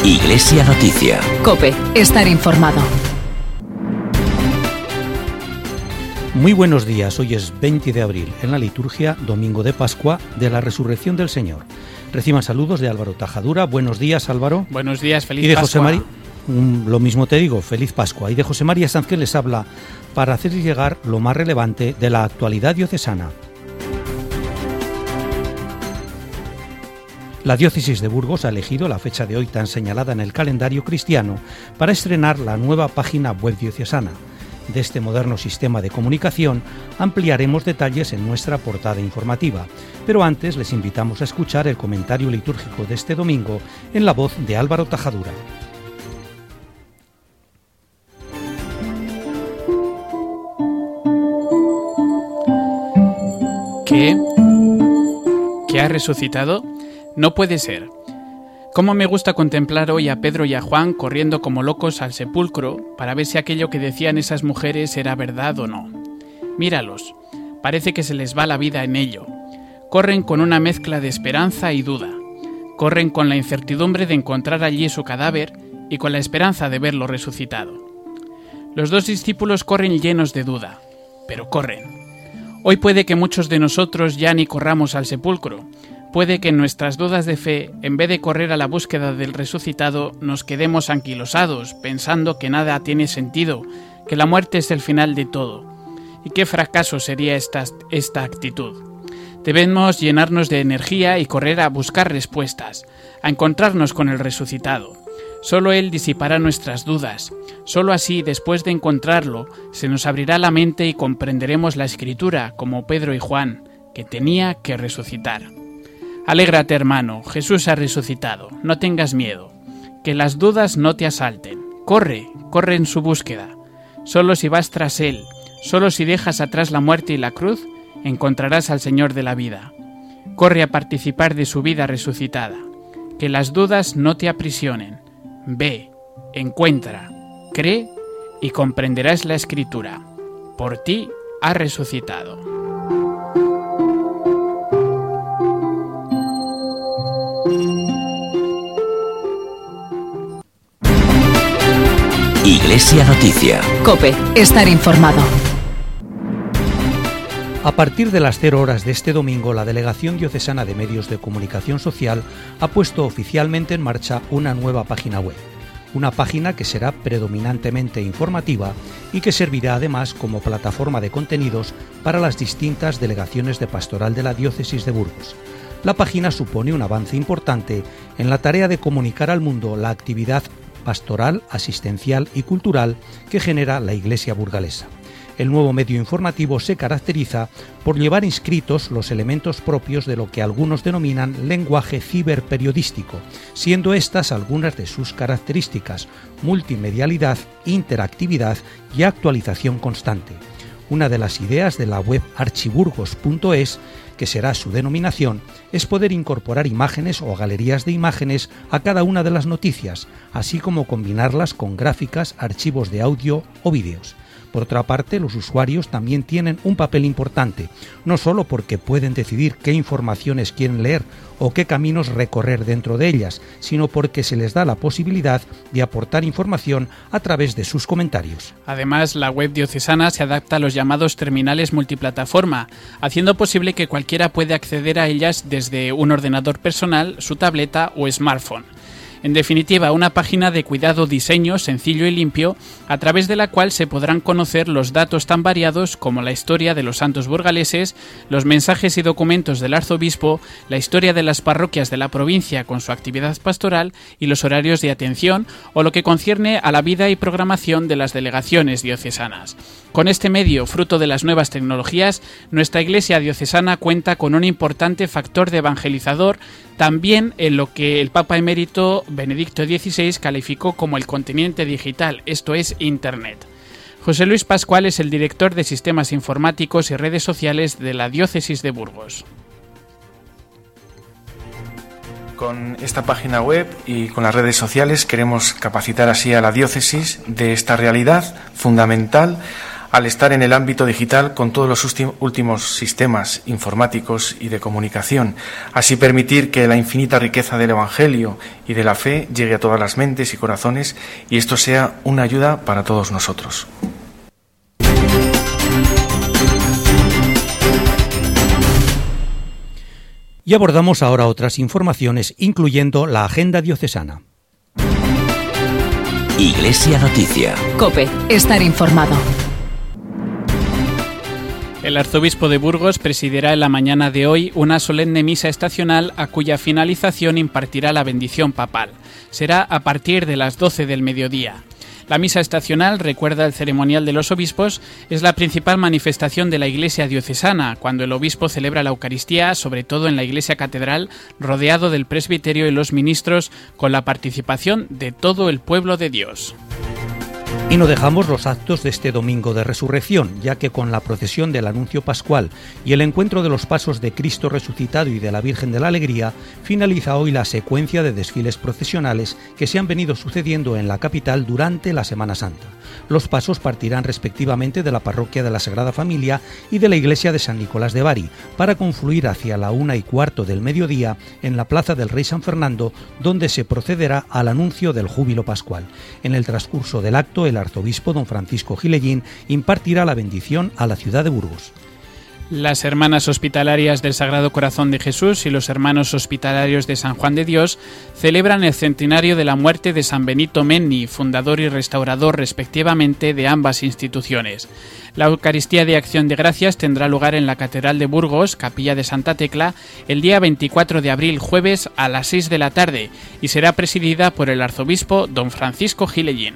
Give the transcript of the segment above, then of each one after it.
Iglesia Noticia. COPE. Estar informado. Muy buenos días. Hoy es 20 de abril, en la liturgia, domingo de Pascua, de la Resurrección del Señor. Reciban saludos de Álvaro Tajadura. Buenos días, Álvaro. Buenos días, feliz y de Pascua. José María, lo mismo te digo, feliz Pascua. Y de José María Sanz, que les habla para hacerles llegar lo más relevante de la actualidad diocesana. La diócesis de Burgos ha elegido la fecha de hoy tan señalada en el calendario cristiano para estrenar la nueva página web diocesana. De este moderno sistema de comunicación ampliaremos detalles en nuestra portada informativa, pero antes les invitamos a escuchar el comentario litúrgico de este domingo en la voz de Álvaro Tajadura. ¿Que ha resucitado? No puede ser. Cómo me gusta contemplar hoy a Pedro y a Juan corriendo como locos al sepulcro para ver si aquello que decían esas mujeres era verdad o no. Míralos, parece que se les va la vida en ello. Corren con una mezcla de esperanza y duda. Corren con la incertidumbre de encontrar allí su cadáver y con la esperanza de verlo resucitado. Los dos discípulos corren llenos de duda, pero corren. Hoy puede que muchos de nosotros ya ni corramos al sepulcro. Puede que en nuestras dudas de fe, en vez de correr a la búsqueda del resucitado, nos quedemos anquilosados, pensando que nada tiene sentido, que la muerte es el final de todo. ¿Y qué fracaso sería esta actitud? Debemos llenarnos de energía y correr a buscar respuestas, a encontrarnos con el resucitado. Solo Él disipará nuestras dudas. Solo así, después de encontrarlo, se nos abrirá la mente y comprenderemos la Escritura, como Pedro y Juan, que tenía que resucitar. Alégrate, hermano, Jesús ha resucitado, no tengas miedo, que las dudas no te asalten. Corre en su búsqueda. Solo si vas tras Él, solo si dejas atrás la muerte y la cruz, encontrarás al Señor de la vida. Corre a participar de su vida resucitada. Que las dudas no te aprisionen. Ve, encuentra, cree y comprenderás la Escritura. Por ti ha resucitado. Iglesia Noticia. COPE. Estar informado. A partir de las 0 horas de este domingo, la Delegación Diocesana de Medios de Comunicación Social ha puesto oficialmente en marcha una nueva página web. Una página que será predominantemente informativa y que servirá además como plataforma de contenidos para las distintas delegaciones de pastoral de la Diócesis de Burgos. La página supone un avance importante en la tarea de comunicar al mundo la actividad pastoral, asistencial y cultural que genera la Iglesia burgalesa. El nuevo medio informativo se caracteriza por llevar inscritos los elementos propios de lo que algunos denominan lenguaje ciberperiodístico, siendo estas algunas de sus características: multimedialidad, interactividad y actualización constante. Una de las ideas de la web archiburgos.es, que será su denominación, es poder incorporar imágenes o galerías de imágenes a cada una de las noticias, así como combinarlas con gráficas, archivos de audio o vídeos. Por otra parte, los usuarios también tienen un papel importante, no solo porque pueden decidir qué informaciones quieren leer o qué caminos recorrer dentro de ellas, sino porque se les da la posibilidad de aportar información a través de sus comentarios. Además, la web diocesana se adapta a los llamados terminales multiplataforma, haciendo posible que cualquiera pueda acceder a ellas desde un ordenador personal, su tableta o smartphone. En definitiva, una página de cuidado diseño sencillo y limpio, a través de la cual se podrán conocer los datos tan variados como la historia de los santos burgaleses, los mensajes y documentos del arzobispo, la historia de las parroquias de la provincia con su actividad pastoral y los horarios de atención, o lo que concierne a la vida y programación de las delegaciones diocesanas. Con este medio, fruto de las nuevas tecnologías, nuestra Iglesia diocesana cuenta con un importante factor de evangelizador, también en lo que el Papa emérito Benedicto XVI calificó como el continente digital, esto es Internet. José Luis Pascual es el director de Sistemas Informáticos y Redes Sociales de la Diócesis de Burgos. Con esta página web y con las redes sociales queremos capacitar así a la diócesis de esta realidad fundamental al estar en el ámbito digital con todos los últimos sistemas informáticos y de comunicación, así permitir que la infinita riqueza del Evangelio y de la fe llegue a todas las mentes y corazones y esto sea una ayuda para todos nosotros. Y abordamos ahora otras informaciones, incluyendo la agenda diocesana. Iglesia Noticia. COPE. Estar informado. El arzobispo de Burgos presidirá en la mañana de hoy una solemne misa estacional a cuya finalización impartirá la bendición papal. Será a partir de las 12 del mediodía. La misa estacional, recuerda el ceremonial de los obispos, es la principal manifestación de la Iglesia diocesana, cuando el obispo celebra la Eucaristía, sobre todo en la Iglesia Catedral, rodeado del presbiterio y los ministros, con la participación de todo el pueblo de Dios. Y no dejamos los actos de este domingo de resurrección, ya que con la procesión del Anuncio Pascual y el encuentro de los pasos de Cristo resucitado y de la Virgen de la Alegría, finaliza hoy la secuencia de desfiles procesionales que se han venido sucediendo en la capital durante la Semana Santa. Los pasos partirán respectivamente de la parroquia de la Sagrada Familia y de la iglesia de San Nicolás de Bari, para confluir hacia la 1:15 del mediodía en la Plaza del Rey San Fernando, donde se procederá al anuncio del júbilo pascual. En el transcurso del acto, el arzobispo don Francisco Gilellín impartirá la bendición a la ciudad de Burgos. Las hermanas hospitalarias del Sagrado Corazón de Jesús y los hermanos hospitalarios de San Juan de Dios celebran el centenario de la muerte de San Benito Menni, fundador y restaurador respectivamente de ambas instituciones. La Eucaristía de Acción de Gracias tendrá lugar en la Catedral de Burgos, Capilla de Santa Tecla, el día 24 de abril, jueves, a las 6 de la tarde, y será presidida por el arzobispo don Francisco Gilellín.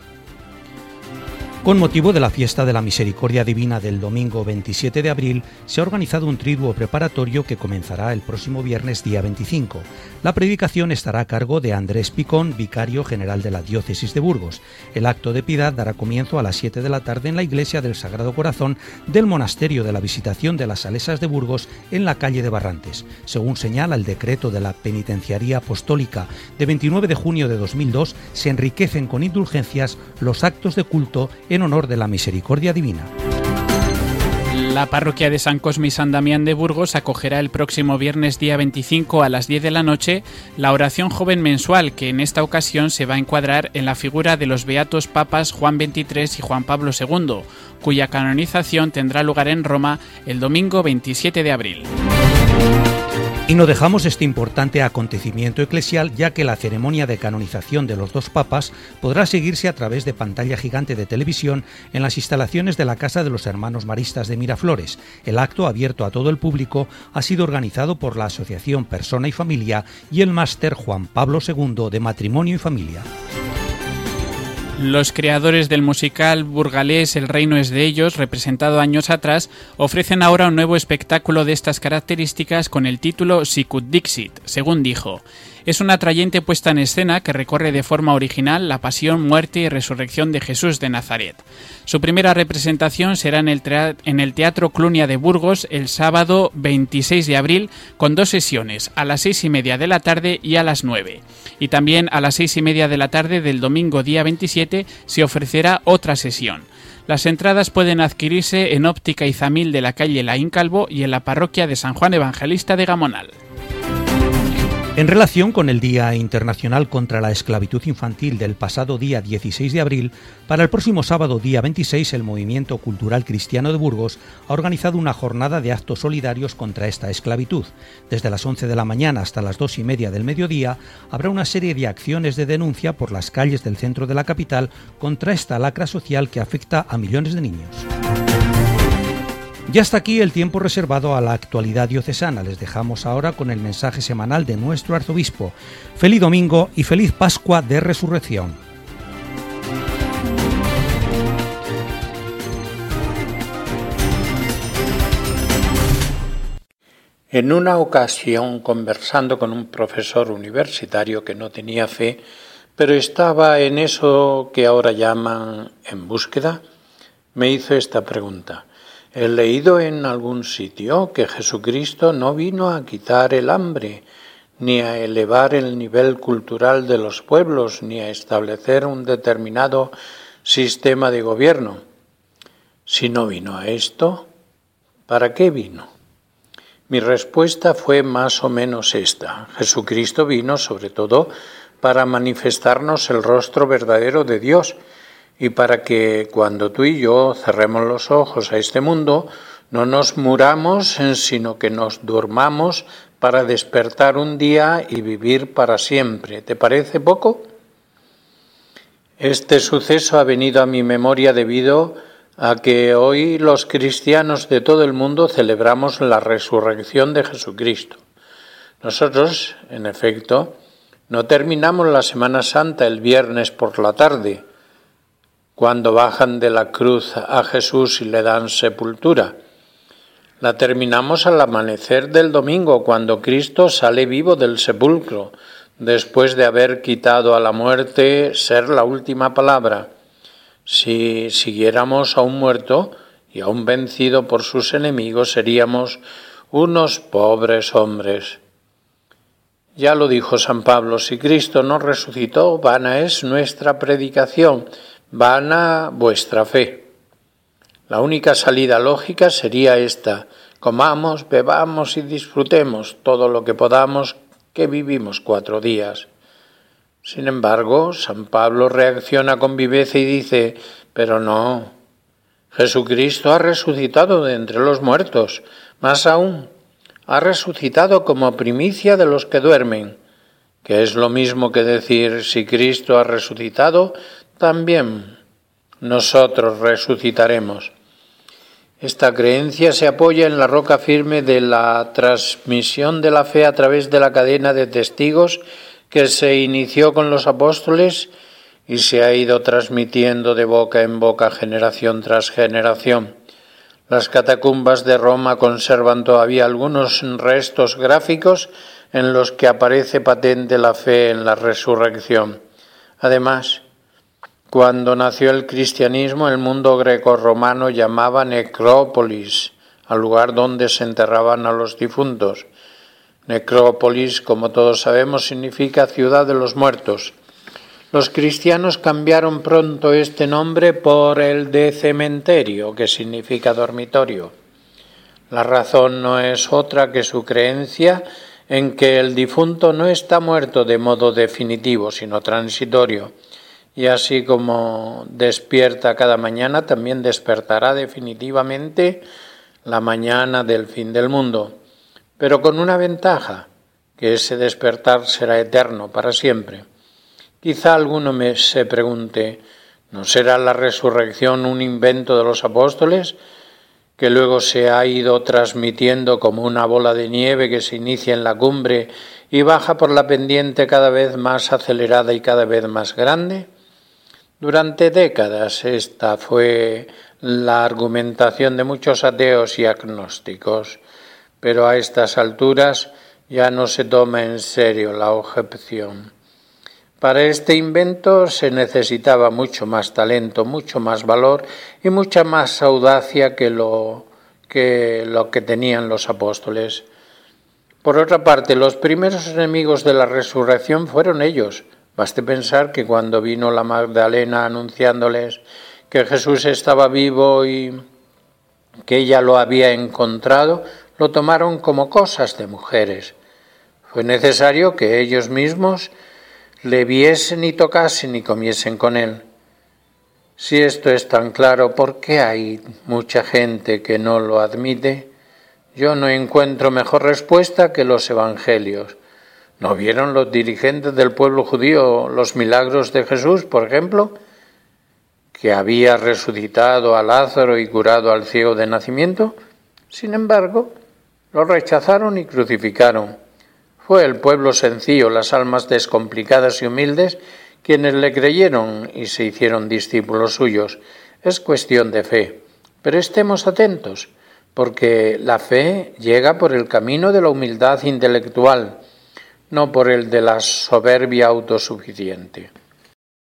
Con motivo de la fiesta de la Misericordia Divina del domingo 27 de abril, se ha organizado un triduo preparatorio que comenzará el próximo viernes día 25. La predicación estará a cargo de Andrés Picón, vicario general de la Diócesis de Burgos. El acto de piedad dará comienzo a las 7 de la tarde en la iglesia del Sagrado Corazón del Monasterio de la Visitación de las Salesas de Burgos, en la calle de Barrantes. Según señala el decreto de la Penitenciaría Apostólica de 29 de junio de 2002, se enriquecen con indulgencias los actos de culto en honor de la misericordia divina. La parroquia de San Cosme y San Damián de Burgos acogerá el próximo viernes día 25 a las 10 de la noche la oración joven mensual, que en esta ocasión se va a encuadrar en la figura de los beatos papas Juan XXIII y Juan Pablo II, cuya canonización tendrá lugar en Roma el domingo 27 de abril. Y no dejamos este importante acontecimiento eclesial, ya que la ceremonia de canonización de los dos papas podrá seguirse a través de pantalla gigante de televisión en las instalaciones de la Casa de los Hermanos Maristas de Miraflores. El acto, abierto a todo el público, ha sido organizado por la Asociación Persona y Familia y el Máster Juan Pablo II de Matrimonio y Familia. Los creadores del musical burgalés El reino es de ellos, representado años atrás, ofrecen ahora un nuevo espectáculo de estas características con el título Sicut Dixit, según dijo. Es una atrayente puesta en escena que recorre de forma original la pasión, muerte y resurrección de Jesús de Nazaret. Su primera representación será en el Teatro Clunia de Burgos el sábado 26 de abril, con 2 sesiones, a las 6:30 de la tarde y a las 9. Y también a las 6:30 de la tarde del domingo día 27 se ofrecerá otra sesión. Las entradas pueden adquirirse en Óptica Izamil de la calle Laín Calvo y en la parroquia de San Juan Evangelista de Gamonal. En relación con el Día Internacional contra la Esclavitud Infantil del pasado día 16 de abril, para el próximo sábado día 26 el Movimiento Cultural Cristiano de Burgos ha organizado una jornada de actos solidarios contra esta esclavitud. Desde las 11 de la mañana hasta las 2:30 del mediodía habrá una serie de acciones de denuncia por las calles del centro de la capital contra esta lacra social que afecta a millones de niños. Ya está aquí el tiempo reservado a la actualidad diocesana. Les dejamos ahora con el mensaje semanal de nuestro arzobispo. Feliz domingo y feliz Pascua de Resurrección. En una ocasión, conversando con un profesor universitario que no tenía fe, pero estaba en eso que ahora llaman en búsqueda, me hizo esta pregunta. He leído en algún sitio que Jesucristo no vino a quitar el hambre, ni a elevar el nivel cultural de los pueblos, ni a establecer un determinado sistema de gobierno. Si no vino a esto, ¿para qué vino? Mi respuesta fue más o menos esta. Jesucristo vino sobre todo para manifestarnos el rostro verdadero de Dios y para que cuando tú y yo cerremos los ojos a este mundo, no nos muramos, sino que nos durmamos para despertar un día y vivir para siempre. ¿Te parece poco? Este suceso ha venido a mi memoria debido a que hoy los cristianos de todo el mundo celebramos la resurrección de Jesucristo. Nosotros, en efecto, no terminamos la Semana Santa el viernes por la tarde, cuando bajan de la cruz a Jesús y le dan sepultura. La terminamos al amanecer del domingo, cuando Cristo sale vivo del sepulcro, después de haber quitado a la muerte ser la última palabra. Si siguiéramos a un muerto y a un vencido por sus enemigos, seríamos unos pobres hombres. Ya lo dijo San Pablo, si Cristo no resucitó, vana es nuestra predicación, vana vuestra fe. La única salida lógica sería esta: comamos, bebamos y disfrutemos todo lo que podamos, que vivimos 4 días. Sin embargo, San Pablo reacciona con viveza y dice: pero no, Jesucristo ha resucitado de entre los muertos, más aún, ha resucitado como primicia de los que duermen, que es lo mismo que decir: si Cristo ha resucitado, también nosotros resucitaremos. Esta creencia se apoya en la roca firme de la transmisión de la fe a través de la cadena de testigos que se inició con los apóstoles y se ha ido transmitiendo de boca en boca, generación tras generación. Las catacumbas de Roma conservan todavía algunos restos gráficos en los que aparece patente la fe en la resurrección. Además, cuando nació el cristianismo, el mundo grecorromano llamaba necrópolis al lugar donde se enterraban a los difuntos. Necrópolis, como todos sabemos, significa ciudad de los muertos. Los cristianos cambiaron pronto este nombre por el de cementerio, que significa dormitorio. La razón no es otra que su creencia en que el difunto no está muerto de modo definitivo, sino transitorio. Y así como despierta cada mañana, también despertará definitivamente la mañana del fin del mundo. Pero con una ventaja, que ese despertar será eterno para siempre. Quizá alguno se pregunte, ¿no será la resurrección un invento de los apóstoles, que luego se ha ido transmitiendo como una bola de nieve que se inicia en la cumbre y baja por la pendiente cada vez más acelerada y cada vez más grande? Durante décadas esta fue la argumentación de muchos ateos y agnósticos, pero a estas alturas ya no se toma en serio la objeción. Para este invento se necesitaba mucho más talento, mucho más valor y mucha más audacia que lo que tenían los apóstoles. Por otra parte, los primeros enemigos de la resurrección fueron ellos. Baste pensar que cuando vino la Magdalena anunciándoles que Jesús estaba vivo y que ella lo había encontrado, lo tomaron como cosas de mujeres. Fue necesario que ellos mismos le viesen y tocasen y comiesen con él. Si esto es tan claro, ¿por qué hay mucha gente que no lo admite? Yo no encuentro mejor respuesta que los evangelios. ¿No vieron los dirigentes del pueblo judío los milagros de Jesús, por ejemplo? Que había resucitado a Lázaro y curado al ciego de nacimiento. Sin embargo, lo rechazaron y crucificaron. Fue el pueblo sencillo, las almas descomplicadas y humildes, quienes le creyeron y se hicieron discípulos suyos. Es cuestión de fe. Pero estemos atentos, porque la fe llega por el camino de la humildad intelectual, no por el de la soberbia autosuficiente.